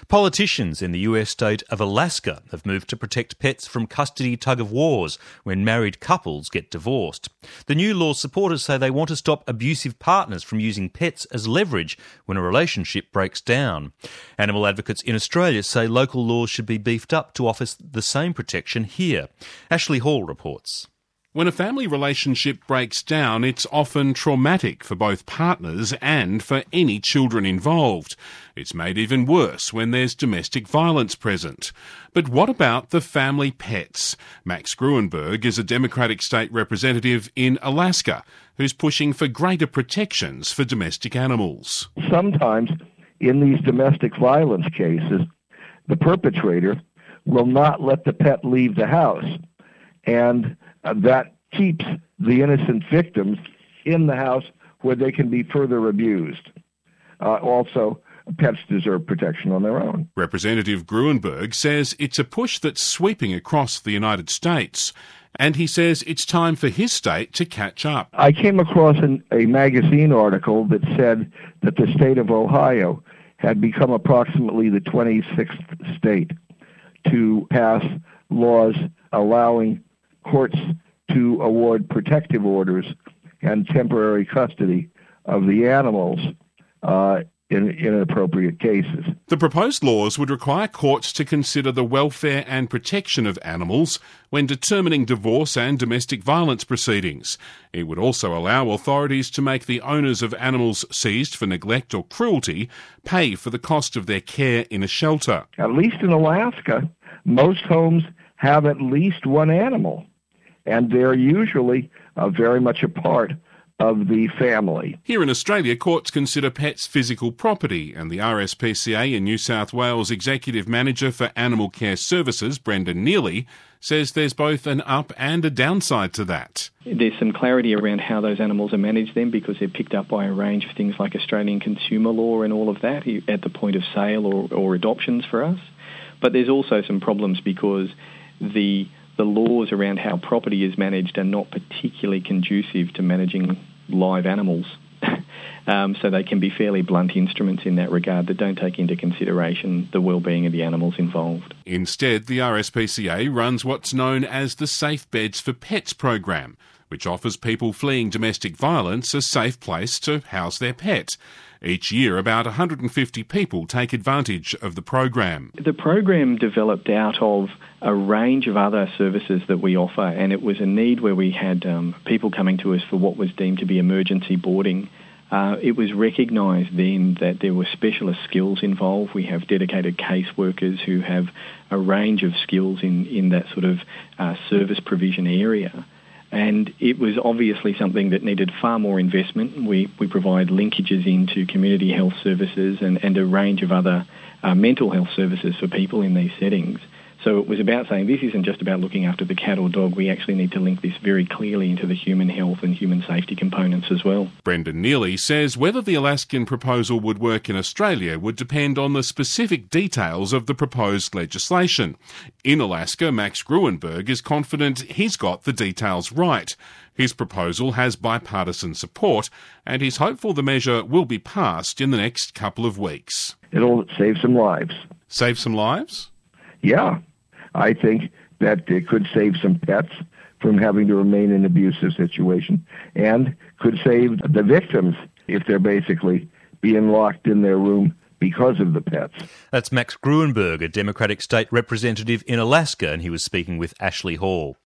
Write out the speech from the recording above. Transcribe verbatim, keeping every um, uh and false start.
Politicians in the U S state of Alaska have moved to protect pets from custody tug-of-wars when married couples get divorced. The new law's supporters say they want to stop abusive partners from using pets as leverage when a relationship breaks down. Animal advocates in Australia say local laws should be beefed up to offer the same protection here. Ashley Hall reports. When a family relationship breaks down, it's often traumatic for both partners and for any children involved. It's made even worse when there's domestic violence present. But what about the family pets? Max Gruenberg is a Democratic state representative in Alaska who's pushing for greater protections for domestic animals. Sometimes in these domestic violence cases, the perpetrator will not let the pet leave the house, and Uh, that keeps the innocent victims in the house where they can be further abused. Uh, also, pets deserve protection on their own. Representative Gruenberg says it's a push that's sweeping across the United States, and he says it's time for his state to catch up. I came across an, a magazine article that said that the state of Ohio had become approximately the twenty-sixth state to pass laws allowing courts to award protective orders and temporary custody of the animals uh, in, in appropriate cases. The proposed laws would require courts to consider the welfare and protection of animals when determining divorce and domestic violence proceedings. It would also allow authorities to make the owners of animals seized for neglect or cruelty pay for the cost of their care in a shelter. At least in Alaska, most homes have at least one animal, and they're usually uh, very much a part of the family. Here in Australia, courts consider pets physical property, and the R S P C A in New South Wales Executive Manager for Animal Care Services, Brendan Neely, says there's both an up and a downside to that. There's some clarity around how those animals are managed then, because they're picked up by a range of things like Australian consumer law and all of that at the point of sale or, or adoptions for us. But there's also some problems because the the laws around how property is managed are not particularly conducive to managing live animals. um, so they can be fairly blunt instruments in that regard that don't take into consideration the well-being of the animals involved. Instead, the R S P C A runs what's known as the Safe Beds for Pets program, which offers people fleeing domestic violence a safe place to house their pet. Each year, about one hundred fifty people take advantage of the program. The program developed out of a range of other services that we offer, and it was a need where we had um, people coming to us for what was deemed to be emergency boarding. Uh, it was recognised then that there were specialist skills involved. We have dedicated caseworkers who have a range of skills in, in that sort of uh, service provision area. And it was obviously something that needed far more investment. We, we provide linkages into community health services and, and a range of other uh, mental health services for people in these settings. So it was about saying this isn't just about looking after the cat or dog. We actually need to link this very clearly into the human health and human safety components as well. Brendan Neely says whether the Alaskan proposal would work in Australia would depend on the specific details of the proposed legislation. In Alaska, Max Gruenberg is confident he's got the details right. His proposal has bipartisan support, and he's hopeful the measure will be passed in the next couple of weeks. It'll save some lives. Save some lives? Yeah. I think that it could save some pets from having to remain in an abusive situation, and could save the victims if they're basically being locked in their room because of the pets. That's Max Gruenberg, a Democratic state representative in Alaska, and he was speaking with Ashley Hall.